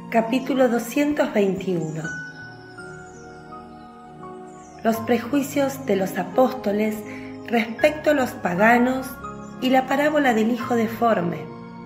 Capítulo 221. Los prejuicios de los apóstoles respecto a los paganos y la parábola del hijo deforme.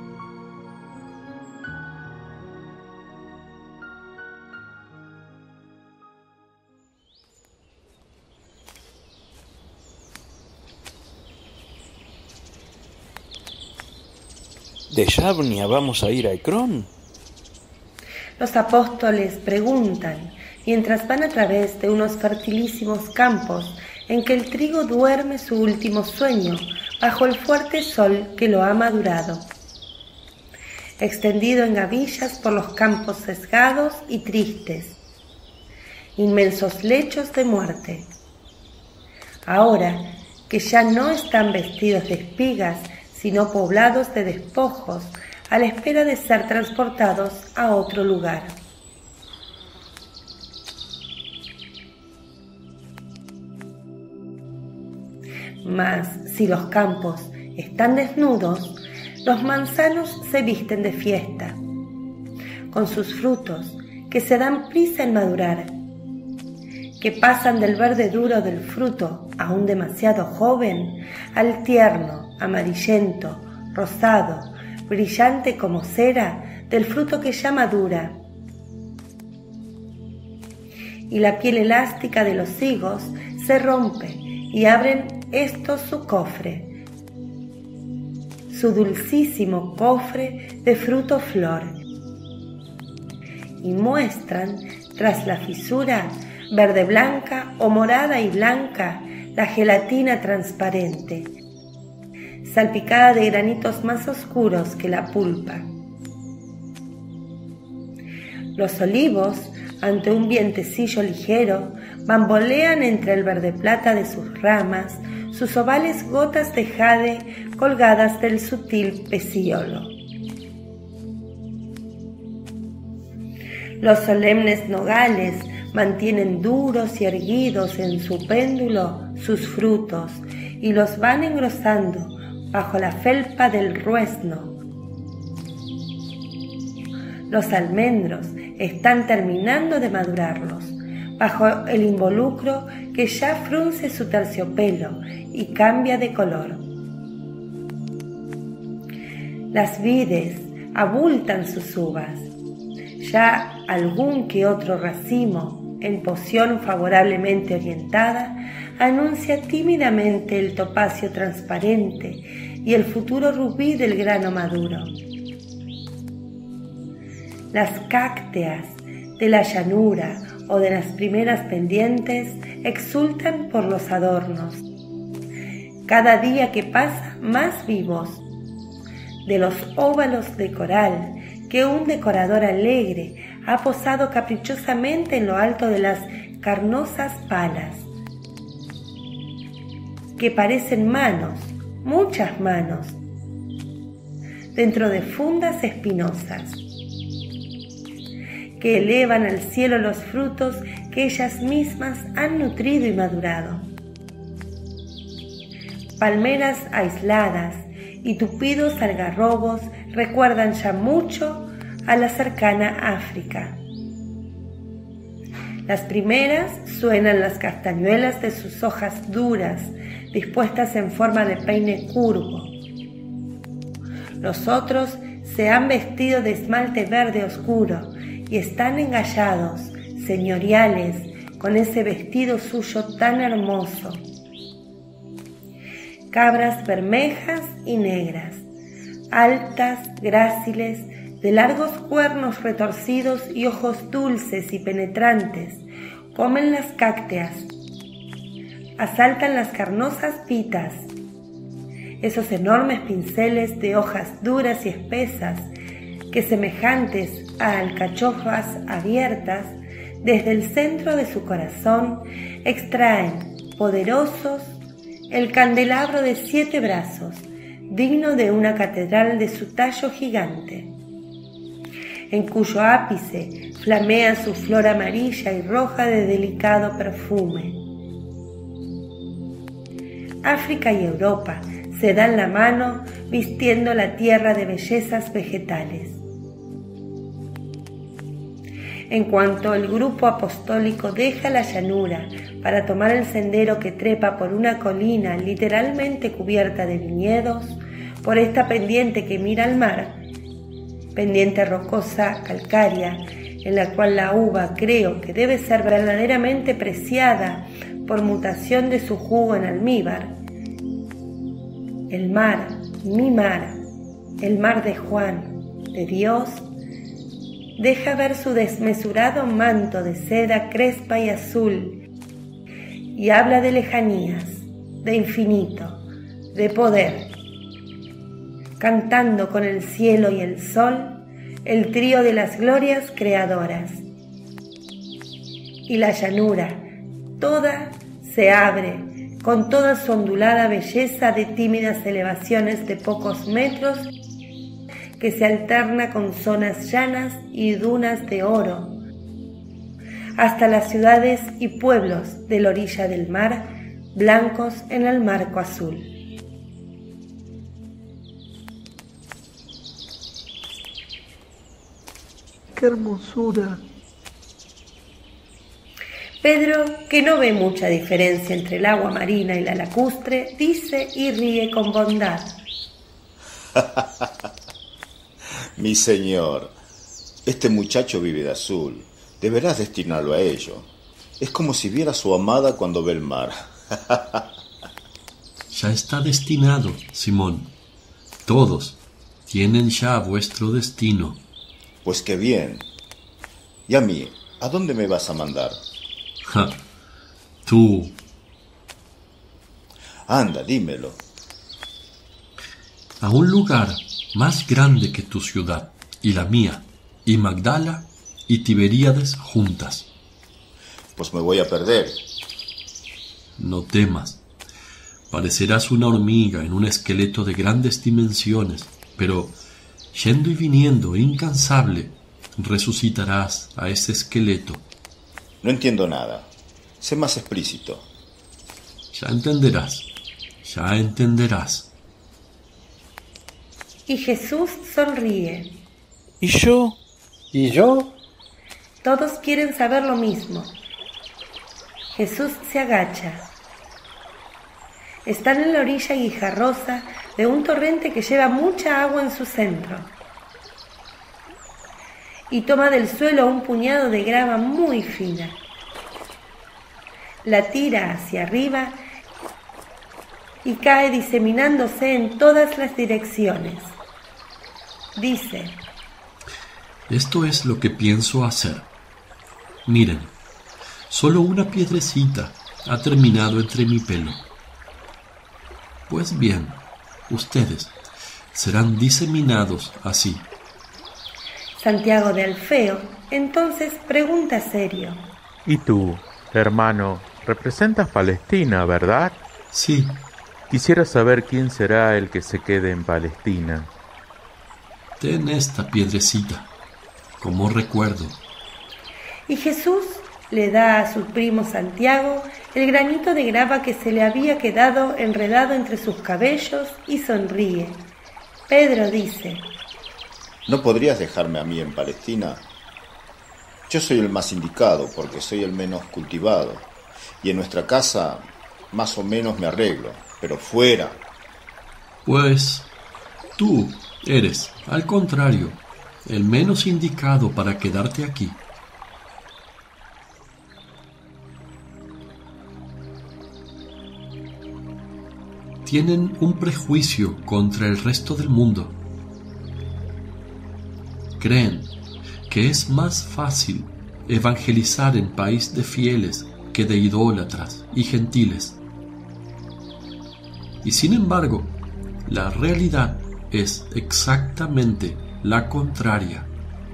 ¿De Yavnia vamos a ir a Ecrón? Los apóstoles preguntan mientras van a través de unos fertilísimos campos en que el trigo duerme su último sueño bajo el fuerte sol que lo ha madurado. Extendido en gavillas por los campos sesgados y tristes, inmensos lechos de muerte. Ahora que ya no están vestidos de espigas, sino poblados de despojos, a la espera de ser transportados a otro lugar. Mas si los campos están desnudos, los manzanos se visten de fiesta, con sus frutos que se dan prisa en madurar, que pasan del verde duro del fruto, aún demasiado joven, al tierno, amarillento, rosado, brillante como cera del fruto que ya madura. Y la piel elástica de los higos se rompe y abren estos su cofre, su dulcísimo cofre de fruto flor, y muestran tras la fisura verde blanca o morada y blanca la gelatina transparente, salpicada de granitos más oscuros que la pulpa. Los olivos, ante un vientecillo ligero, bambolean entre el verde plata de sus ramas sus ovales gotas de jade colgadas del sutil pecíolo. Los solemnes nogales mantienen duros y erguidos en su péndulo sus frutos y los van engrosando bajo la felpa del ruesno. Los almendros están terminando de madurarlos, bajo el involucro que ya frunce su terciopelo y cambia de color. Las vides abultan sus uvas, ya algún que otro racimo, en poción favorablemente orientada, anuncia tímidamente el topacio transparente y el futuro rubí del grano maduro. Las cácteas de la llanura o de las primeras pendientes exultan por los adornos, cada día que pasa más vivos, de los óvalos de coral que un decorador alegre ha posado caprichosamente en lo alto de las carnosas palas, que parecen manos, muchas manos, dentro de fundas espinosas, que elevan al cielo los frutos que ellas mismas han nutrido y madurado. Palmeras aisladas y tupidos algarrobos recuerdan ya mucho a la cercana África. Las primeras suenan las castañuelas de sus hojas duras, dispuestas en forma de peine curvo. Los otros se han vestido de esmalte verde oscuro y están engallados, señoriales, con ese vestido suyo tan hermoso. Cabras bermejas y negras, altas, gráciles, de largos cuernos retorcidos y ojos dulces y penetrantes, comen las cácteas, asaltan las carnosas pitas, esos enormes pinceles de hojas duras y espesas que, semejantes a alcachofas abiertas, desde el centro de su corazón extraen, poderosos, el candelabro de 7 brazos, digno de una catedral de su tallo gigante, en cuyo ápice flamea su flor amarilla y roja de delicado perfume. África y Europa se dan la mano vistiendo la tierra de bellezas vegetales. En cuanto el grupo apostólico deja la llanura para tomar el sendero que trepa por una colina literalmente cubierta de viñedos, por esta pendiente que mira al mar, pendiente rocosa calcárea, en la cual la uva creo que debe ser verdaderamente preciada por mutación de su jugo en almíbar. El mar, mi mar, el mar de Juan, de Dios, deja ver su desmesurado manto de seda crespa y azul y habla de lejanías, de infinito, de poder, cantando con el cielo y el sol el trío de las glorias creadoras. Y la llanura toda se abre con toda su ondulada belleza de tímidas elevaciones de pocos metros que se alterna con zonas llanas y dunas de oro, hasta las ciudades y pueblos de la orilla del mar, blancos en el marco azul. ¡Qué hermosura! Pedro, que no ve mucha diferencia entre el agua marina y la lacustre, dice y ríe con bondad. Mi señor, este muchacho vive de azul. Deberás destinarlo a ello. Es como si viera a su amada cuando ve el mar. Ya está destinado, Simón. Todos tienen ya vuestro destino. Pues qué bien. ¿Y a mí? ¿A dónde me vas a mandar? Ja, tú. Anda, dímelo. A un lugar más grande que tu ciudad y la mía, y Magdala y Tiberíades juntas. Pues me voy a perder. No temas. Parecerás una hormiga en un esqueleto de grandes dimensiones, pero yendo y viniendo incansable, resucitarás a ese esqueleto. No entiendo nada. Sé más explícito. Ya entenderás, ya entenderás. Y Jesús sonríe. ¿Y yo? ¿Y yo? Todos quieren saber lo mismo. Jesús se agacha. Están en la orilla guijarrosa de un torrente que lleva mucha agua en su centro. Y toma del suelo un puñado de grava muy fina. La tira hacia arriba y cae diseminándose en todas las direcciones. Dice: Esto es lo que pienso hacer. Miren, solo una piedrecita ha terminado entre mi pelo. Pues bien, ustedes serán diseminados así. Santiago de Alfeo entonces pregunta serio: ¿Y tú, hermano, representas Palestina, verdad? Sí, Quisiera saber quién será el que se quede en Palestina. ten esta piedrecita, como recuerdo. Y Jesús le da a su primo Santiago el granito de grava que se le había quedado enredado entre sus cabellos y sonríe. Pedro dice: ¿No podrías dejarme a mí en Palestina? Yo soy el más indicado porque soy el menos cultivado. Y en nuestra casa más o menos me arreglo, pero fuera. Pues tú eres, al contrario, el menos indicado para quedarte aquí. Tienen un prejuicio contra el resto del mundo. Creen que es más fácil evangelizar en país de fieles que de idólatras y gentiles. Y sin embargo, la realidad es exactamente la contraria.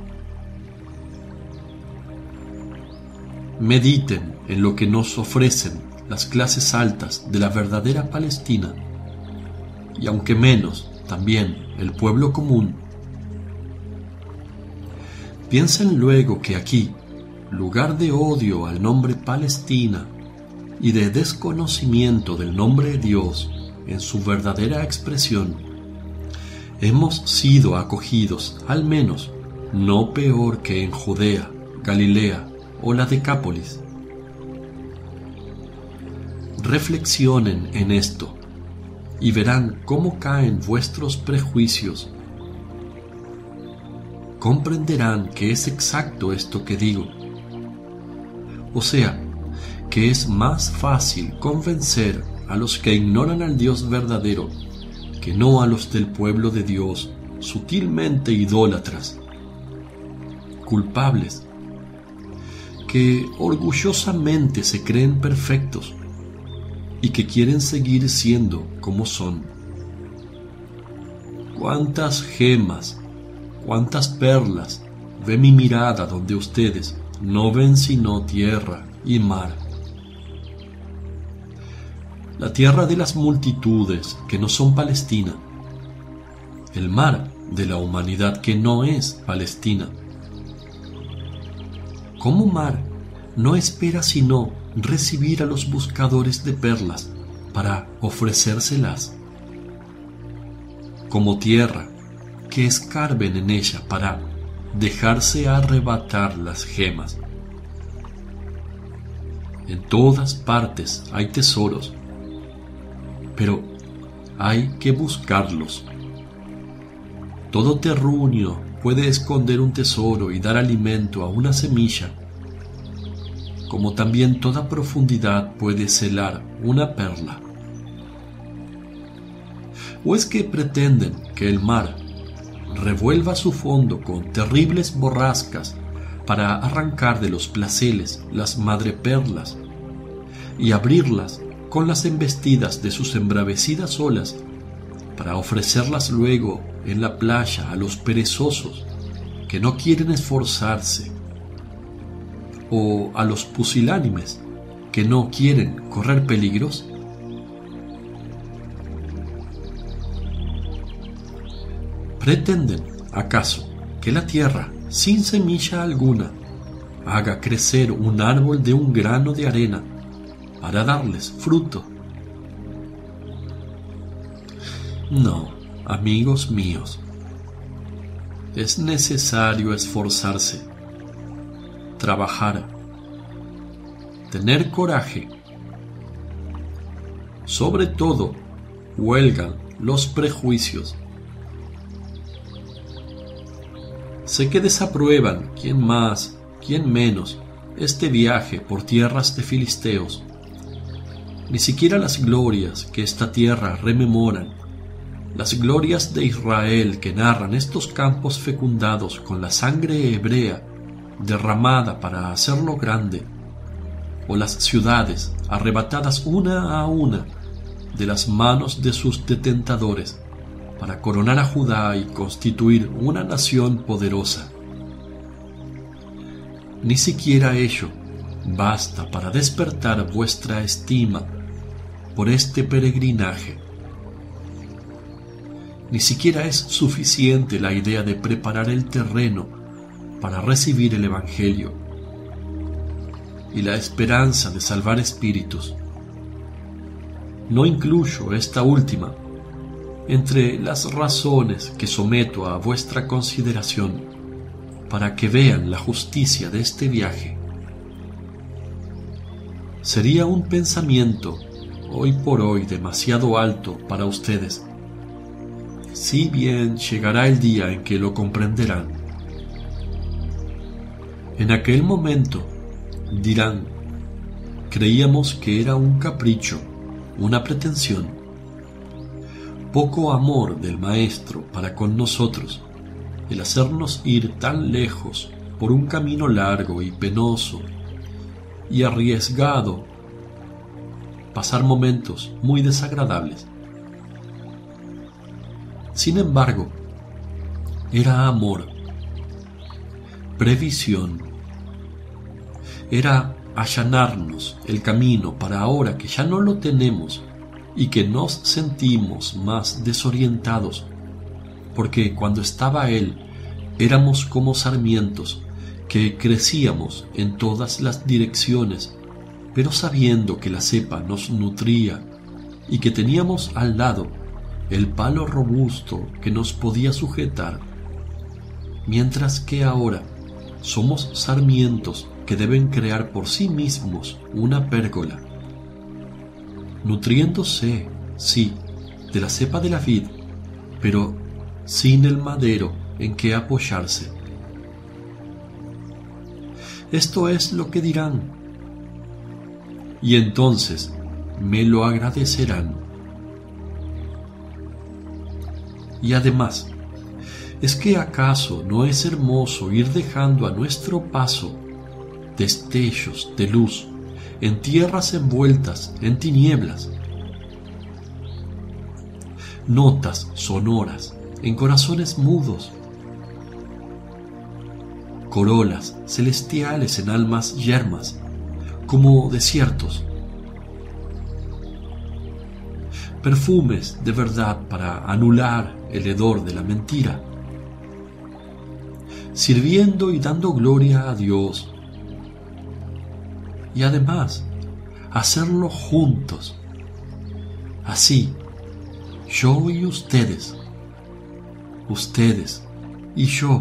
Mediten en lo que nos ofrecen las clases altas de la verdadera Palestina, y aunque menos, también el pueblo común. Piensen luego que aquí, lugar de odio al nombre Palestina y de desconocimiento del nombre de Dios en su verdadera expresión, hemos sido acogidos, al menos, no peor que en Judea, Galilea o la Decápolis. Reflexionen en esto y verán cómo caen vuestros prejuicios. Comprenderán que es exacto esto que digo. O sea, que es más fácil convencer a los que ignoran al Dios verdadero que no a los del pueblo de Dios, sutilmente idólatras, culpables, que orgullosamente se creen perfectos y que quieren seguir siendo como son. Cuántas gemas, cuántas perlas ve mi mirada donde ustedes no ven sino tierra y mar. La tierra de las multitudes que no son Palestina, el mar de la humanidad que no es Palestina. Como mar no espera sino recibir a los buscadores de perlas para ofrecérselas. Como tierra que escarben en ella para dejarse arrebatar las gemas. En todas partes hay tesoros, pero hay que buscarlos. Todo terruño puede esconder un tesoro y dar alimento a una semilla, como también toda profundidad puede celar una perla. ¿O es que pretenden que el mar revuelva su fondo con terribles borrascas para arrancar de los placeles las madreperlas y abrirlas con las embestidas de sus embravecidas olas para ofrecerlas luego en la playa a los perezosos que no quieren esforzarse, o a los pusilánimes que no quieren correr peligros? ¿Pretenden acaso que la tierra, sin semilla alguna, haga crecer un árbol de un grano de arena para darles fruto? No, amigos míos, es necesario esforzarse, trabajar, tener coraje. Sobre todo, huelgan los prejuicios. Sé que desaprueban, quién más, quién menos, este viaje por tierras de filisteos. Ni siquiera las glorias que esta tierra rememoran, las glorias de Israel que narran estos campos fecundados con la sangre hebrea derramada para hacerlo grande, o las ciudades arrebatadas una a una de las manos de sus detentadores para coronar a Judá y constituir una nación poderosa. Ni siquiera ello basta para despertar vuestra estima por este peregrinaje. Ni siquiera es suficiente la idea de preparar el terreno para recibir el Evangelio y la esperanza de salvar espíritus. No incluyo esta última entre las razones que someto a vuestra consideración para que vean la justicia de este viaje. Sería un pensamiento hoy por hoy demasiado alto para ustedes, si bien llegará el día en que lo comprenderán. En aquel momento dirán: creíamos que era un capricho, una pretensión, poco amor del Maestro para con nosotros, el hacernos ir tan lejos por un camino largo y penoso y arriesgado, pasar momentos muy desagradables. Sin embargo, era amor, previsión, era allanarnos el camino para ahora que ya no lo tenemos y que nos sentimos más desorientados, porque cuando estaba Él éramos como sarmientos que crecíamos en todas las direcciones, pero sabiendo que la cepa nos nutría y que teníamos al lado el palo robusto que nos podía sujetar, mientras que ahora somos sarmientos que deben crear por sí mismos una pérgola, nutriéndose, sí, de la cepa de la vid, pero sin el madero en que apoyarse. Esto es lo que dirán, y entonces me lo agradecerán. Y además, ¿es que acaso no es hermoso ir dejando a nuestro paso destellos de luz en tierras envueltas en tinieblas? Notas sonoras en corazones mudos, corolas celestiales en almas yermas, como desiertos, perfumes de verdad para anular el hedor de la mentira, sirviendo y dando gloria a Dios, y además hacerlo juntos, así, yo y ustedes y yo,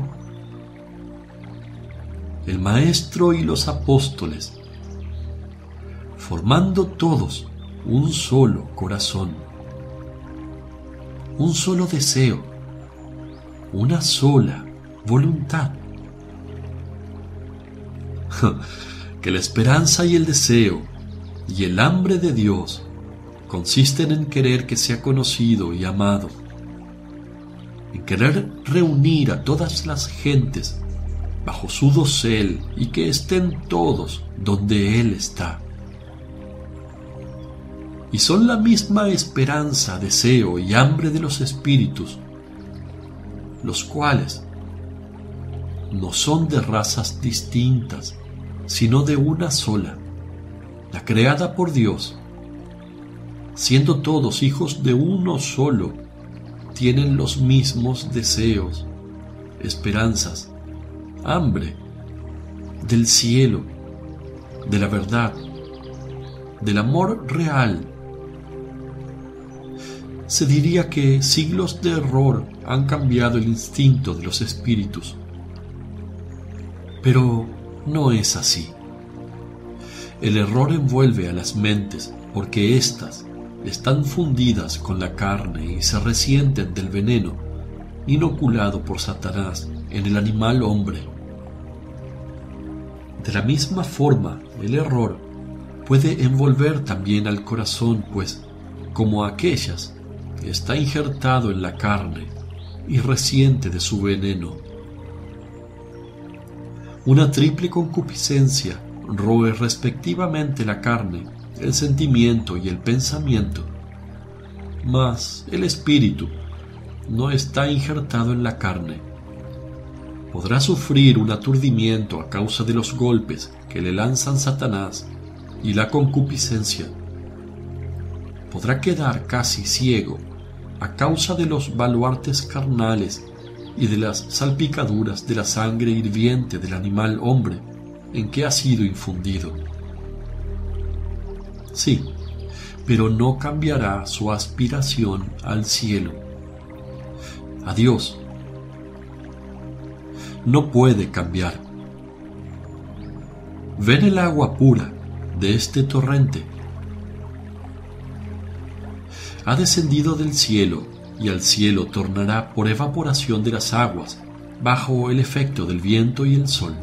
el Maestro y los apóstoles, formando todos un solo corazón, un solo deseo, una sola voluntad. Que la esperanza y el deseo y el hambre de Dios consisten en querer que sea conocido y amado, en querer reunir a todas las gentes bajo su dosel y que estén todos donde Él está. Y son la misma esperanza, deseo y hambre de los espíritus, los cuales no son de razas distintas, sino de una sola, la creada por Dios. Siendo todos hijos de uno solo, tienen los mismos deseos, esperanzas, hambre del cielo, de la verdad, del amor real. Se diría que siglos de error han cambiado el instinto de los espíritus, pero no es así. El error envuelve a las mentes porque éstas están fundidas con la carne y se resienten del veneno inoculado por Satanás en el animal hombre. De la misma forma, el error puede envolver también al corazón, pues, como aquellas, está injertado en la carne y resiente de su veneno. Una triple concupiscencia roe respectivamente la carne, el sentimiento y el pensamiento, mas el espíritu no está injertado en la carne. Podrá sufrir un aturdimiento a causa de los golpes que le lanzan Satanás y la concupiscencia. Podrá quedar casi ciego a causa de los baluartes carnales y de las salpicaduras de la sangre hirviente del animal hombre en que ha sido infundido. Sí, pero no cambiará su aspiración al cielo, a Dios. No puede cambiar. ¿Ven el agua pura de este torrente? Ha descendido del cielo y al cielo tornará por evaporación de las aguas bajo el efecto del viento y el sol.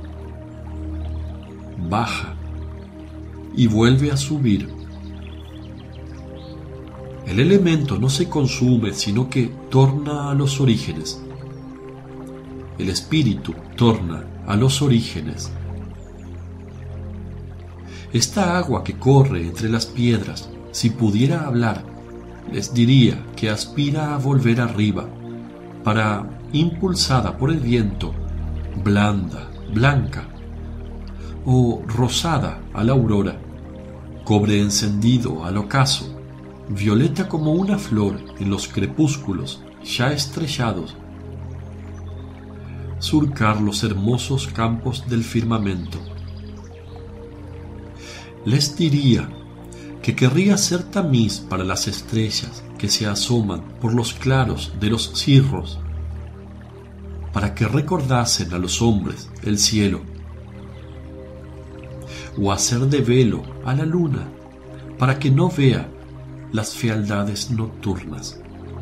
Baja y vuelve a subir. El elemento no se consume, sino que torna a los orígenes. El espíritu torna a los orígenes. Esta agua que corre entre las piedras, si pudiera hablar, les diría que aspira a volver arriba, para, impulsada por el viento, blanda, blanca, o rosada a la aurora, cobre encendido al ocaso, violeta como una flor en los crepúsculos ya estrellados, surcar los hermosos campos del firmamento. Les diría que querría ser tamiz para las estrellas que se asoman por los claros de los cirros, para que recordasen a los hombres el cielo, o hacer de velo a la luna para que no vea las fealdades nocturnas.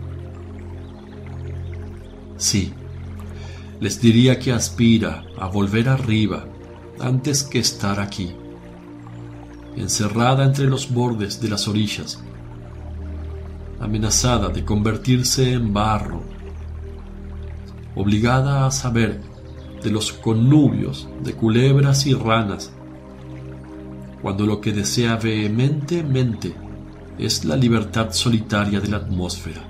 Sí, les diría que aspira a volver arriba antes que estar aquí, encerrada entre los bordes de las orillas, amenazada de convertirse en barro, obligada a saber de los connubios de culebras y ranas, cuando lo que desea vehementemente es la libertad solitaria de la atmósfera.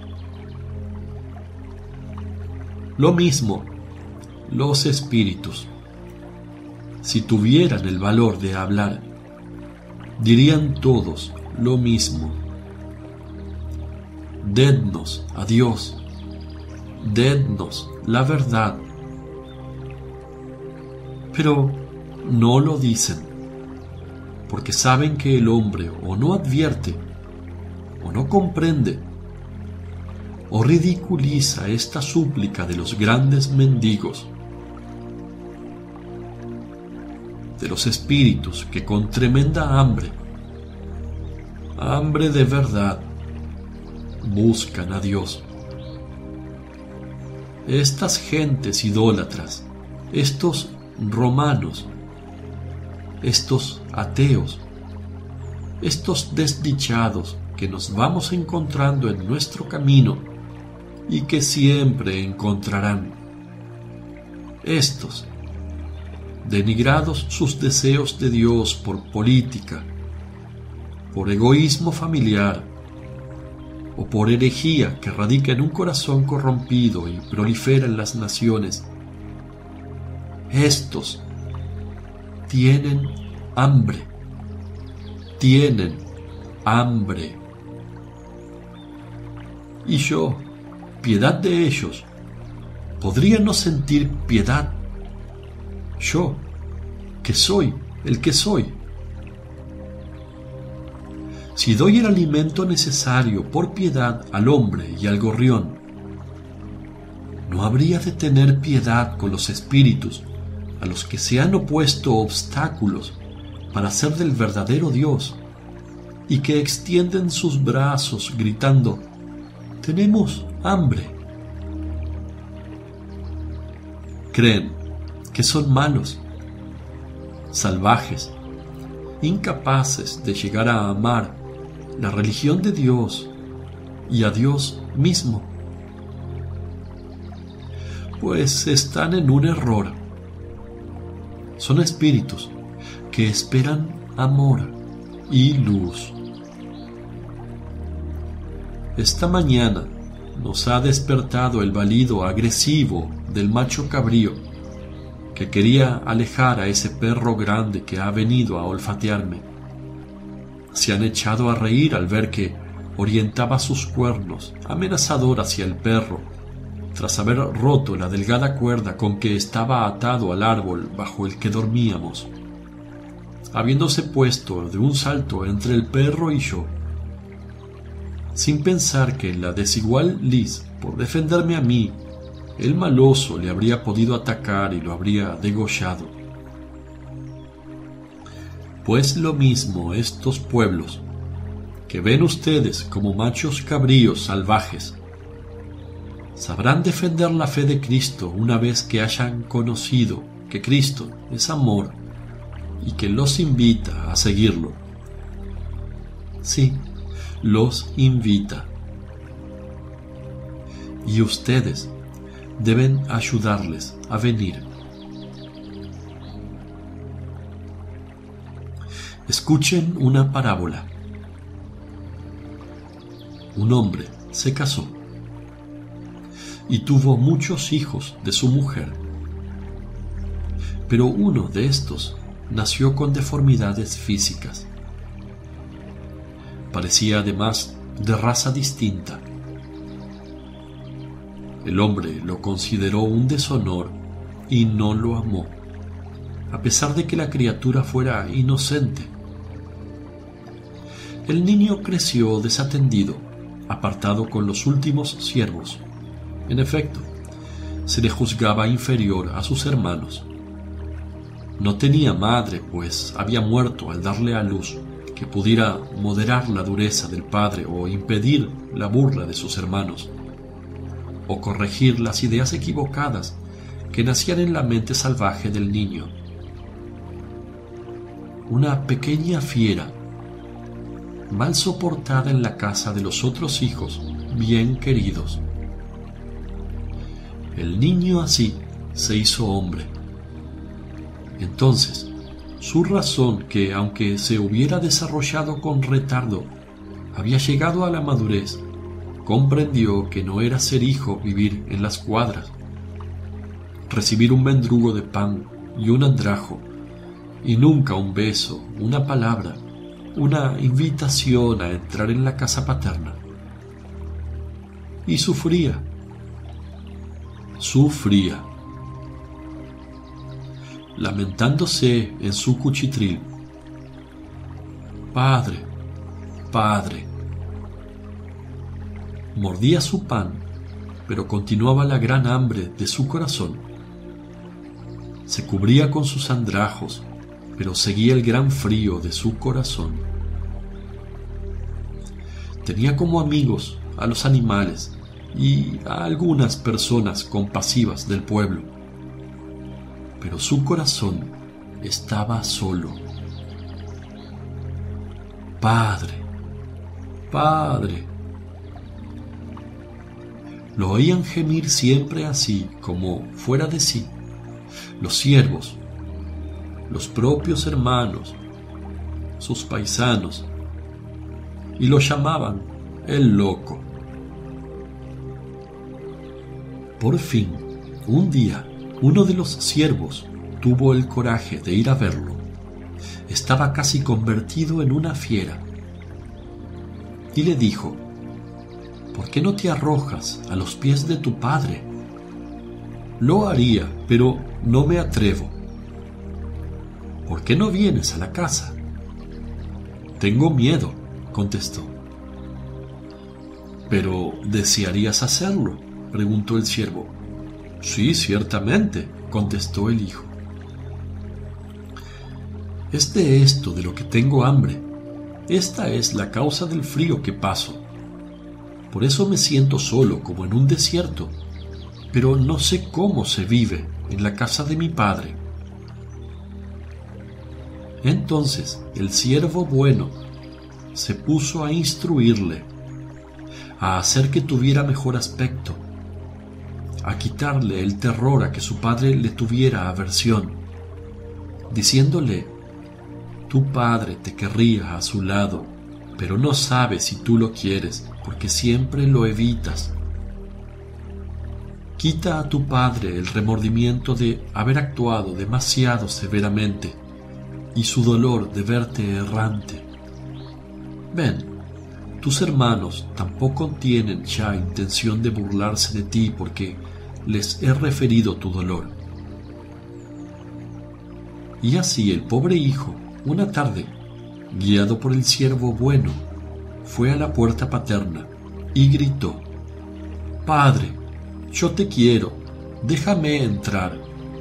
Lo mismo los espíritus, si tuvieran el valor de hablar, dirían todos lo mismo. Dednos a Dios, dednos la verdad. Pero no lo dicen, porque saben que el hombre o no advierte, o no comprende, o ridiculiza esta súplica de los grandes mendigos, de los espíritus que con tremenda hambre de verdad, buscan a Dios. Estas gentes idólatras, estos romanos, estos ateos, estos desdichados que nos vamos encontrando en nuestro camino y que siempre encontrarán, estos, denigrados sus deseos de Dios por política, por egoísmo familiar o por herejía que radica en un corazón corrompido y prolifera en las naciones, estos tienen hambre, tienen hambre. Y yo, piedad de ellos, ¿podría no sentir piedad? Yo, que soy el que soy. Si doy el alimento necesario por piedad al hombre y al gorrión, ¿no habría de tener piedad con los espíritus a los que se han opuesto obstáculos para ser del verdadero Dios y que extienden sus brazos gritando: «Tenemos hambre»? Creen que son malos, salvajes, incapaces de llegar a amar la religión de Dios y a Dios mismo. Pues están en un error. Son espíritus que esperan amor y luz. Esta mañana nos ha despertado el balido agresivo del macho cabrío que quería alejar a ese perro grande que ha venido a olfatearme. Se han echado a reír al ver que orientaba sus cuernos amenazador hacia el perro, tras haber roto la delgada cuerda con que estaba atado al árbol bajo el que dormíamos, habiéndose puesto de un salto entre el perro y yo, sin pensar que en la desigual lid por defenderme a mí, el maloso le habría podido atacar y lo habría degollado. Pues lo mismo estos pueblos, que ven ustedes como machos cabríos salvajes, sabrán defender la fe de Cristo una vez que hayan conocido que Cristo es amor y que los invita a seguirlo. Sí, los invita. Y ustedes deben ayudarles a venir. Escuchen una parábola. Un hombre se casó y tuvo muchos hijos de su mujer, pero uno de estos nació con deformidades físicas. Parecía además de raza distinta. El hombre lo consideró un deshonor y no lo amó, a pesar de que la criatura fuera inocente. El niño creció desatendido, apartado con los últimos siervos. En efecto, se le juzgaba inferior a sus hermanos. No tenía madre, pues había muerto al darle a luz, que pudiera moderar la dureza del padre o impedir la burla de sus hermanos, o corregir las ideas equivocadas que nacían en la mente salvaje del niño. Una pequeña fiera, mal soportada en la casa de los otros hijos bien queridos. El niño así se hizo hombre. Entonces, su razón, que aunque se hubiera desarrollado con retardo, había llegado a la madurez, comprendió que no era ser hijo vivir en las cuadras, recibir un mendrugo de pan y un andrajo, y nunca un beso, una palabra, una invitación a entrar en la casa paterna. Y sufría, lamentándose en su cuchitril: Padre, Padre. Mordía su pan, pero continuaba la gran hambre de su corazón. Se cubría con sus andrajos, pero seguía el gran frío de su corazón. Tenía como amigos a los animales y a algunas personas compasivas del pueblo, pero su corazón estaba solo. Padre, Padre. Lo oían gemir siempre así, como fuera de sí, los siervos, los propios hermanos, sus paisanos, y lo llamaban el loco. Por fin, un día, uno de los siervos tuvo el coraje de ir a verlo. Estaba casi convertido en una fiera. Y le dijo: ¿por qué no te arrojas a los pies de tu padre? Lo haría, pero no me atrevo. ¿Por qué no vienes a la casa? Tengo miedo, contestó. ¿Pero desearías hacerlo?, preguntó el siervo. Sí, ciertamente, contestó el hijo. Es de esto de lo que tengo hambre. Esta es la causa del frío que paso. Por eso me siento solo como en un desierto, pero no sé cómo se vive en la casa de mi padre. Entonces el siervo bueno se puso a instruirle, a hacer que tuviera mejor aspecto, a quitarle el terror a que su padre le tuviera aversión, diciéndole: tu padre te querría a su lado, pero no sabe si tú lo quieres, porque siempre lo evitas. Quita a tu padre el remordimiento de haber actuado demasiado severamente y su dolor de verte errante. Ven, tus hermanos tampoco tienen ya intención de burlarse de ti porque les he referido tu dolor. Y así el pobre hijo, una tarde, guiado por el siervo bueno, fue a la puerta paterna y gritó: Padre, yo te quiero, déjame entrar.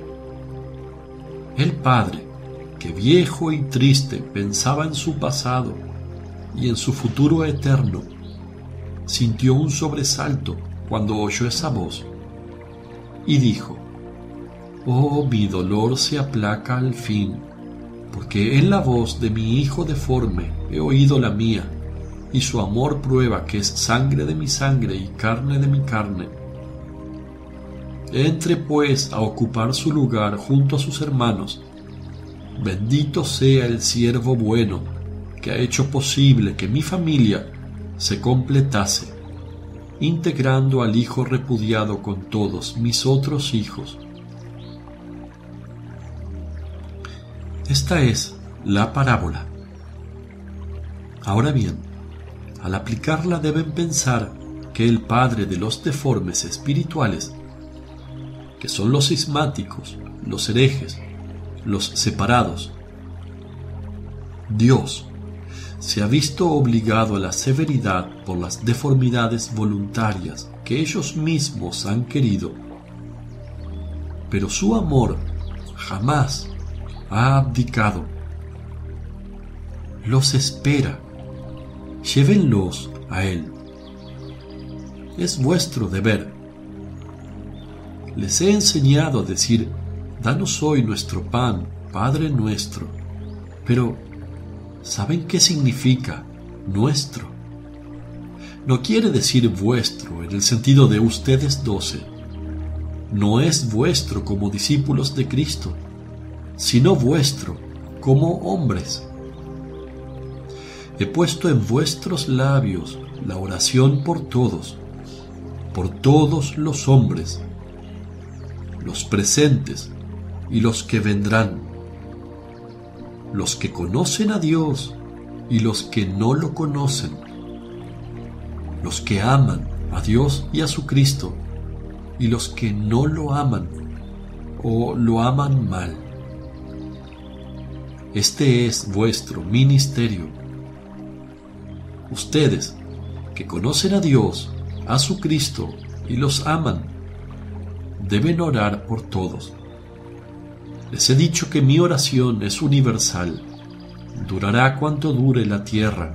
El padre, que viejo y triste pensaba en su pasado y en su futuro eterno, sintió un sobresalto cuando oyó esa voz y dijo: oh, mi dolor se aplaca al fin, porque en la voz de mi hijo deforme he oído la mía, y su amor prueba que es sangre de mi sangre y carne de mi carne. Entre pues a ocupar su lugar junto a sus hermanos. Bendito sea el siervo bueno que ha hecho posible que mi familia se completase, integrando al hijo repudiado con todos mis otros hijos. Esta es la parábola. Ahora bien, al aplicarla deben pensar que el padre de los deformes espirituales, que son los cismáticos, los herejes, los separados, Dios, se ha visto obligado a la severidad por las deformidades voluntarias que ellos mismos han querido, pero su amor jamás ha abdicado. Los espera, llévenlos a Él. Es vuestro deber. Les he enseñado a decir: danos hoy nuestro pan, Padre nuestro. Pero, ¿saben qué significa nuestro? No quiere decir vuestro en el sentido de ustedes 12. No es vuestro como discípulos de Cristo, sino vuestro como hombres. He puesto en vuestros labios la oración por todos los hombres, los presentes y los que vendrán, los que conocen a Dios y los que no lo conocen, los que aman a Dios y a su Cristo y los que no lo aman o lo aman mal. Este es vuestro ministerio. Ustedes, que conocen a Dios, a su Cristo y los aman, deben orar por todos. Les he dicho que mi oración es universal, durará cuanto dure la tierra.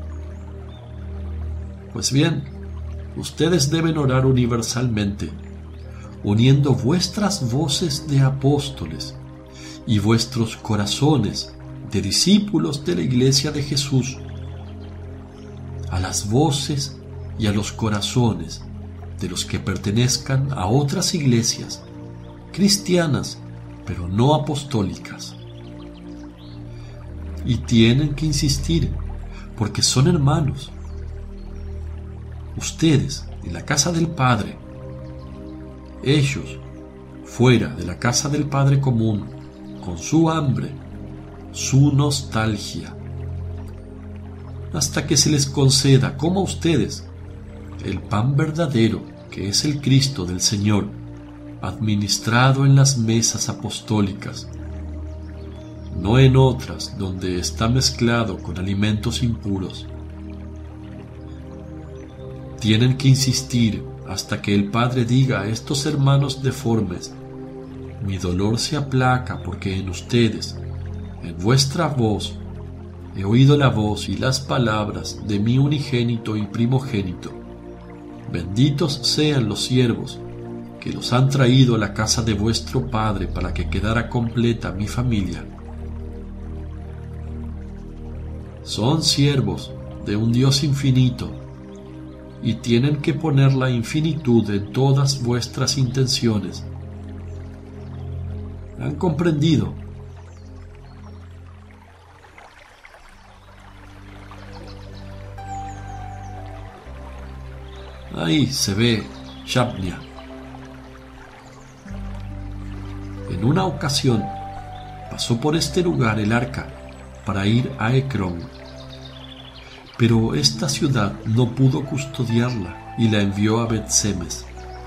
Pues bien, ustedes deben orar universalmente, uniendo vuestras voces de apóstoles y vuestros corazones de discípulos de la Iglesia de Jesús a las voces y a los corazones de los que pertenezcan a otras iglesias cristianas, pero no apostólicas. Y tienen que insistir, porque son hermanos. Ustedes en la casa del Padre, ellos fuera de la casa del Padre común, con su hambre, su nostalgia, hasta que se les conceda, como a ustedes, el pan verdadero, que es el Cristo del Señor, administrado en las mesas apostólicas, no en otras donde está mezclado con alimentos impuros. Tienen que insistir hasta que el Padre diga a estos hermanos deformes: mi dolor se aplaca porque en ustedes, en vuestra voz, he oído la voz y las palabras de mi unigénito y primogénito. Benditos sean los siervos que los han traído a la casa de vuestro Padre para que quedara completa mi familia. Son siervos de un Dios infinito y tienen que poner la infinitud en todas vuestras intenciones. ¿Han comprendido? Ahí se ve Yabnia. En una ocasión pasó por este lugar el arca para ir a Ecrón, pero esta ciudad no pudo custodiarla y la envió a Bet-Semes.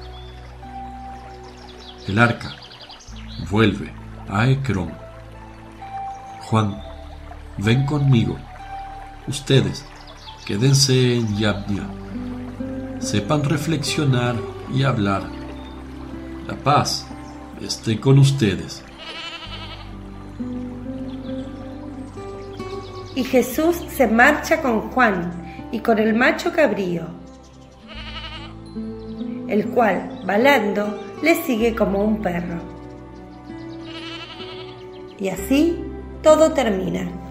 El arca vuelve a Ecrón. Juan, ven conmigo. Ustedes, quédense en Yabnia. Sepan reflexionar y hablar. La paz esté con ustedes. Y Jesús se marcha con Juan y con el macho cabrío, el cual, balando, le sigue como un perro. Y así todo termina.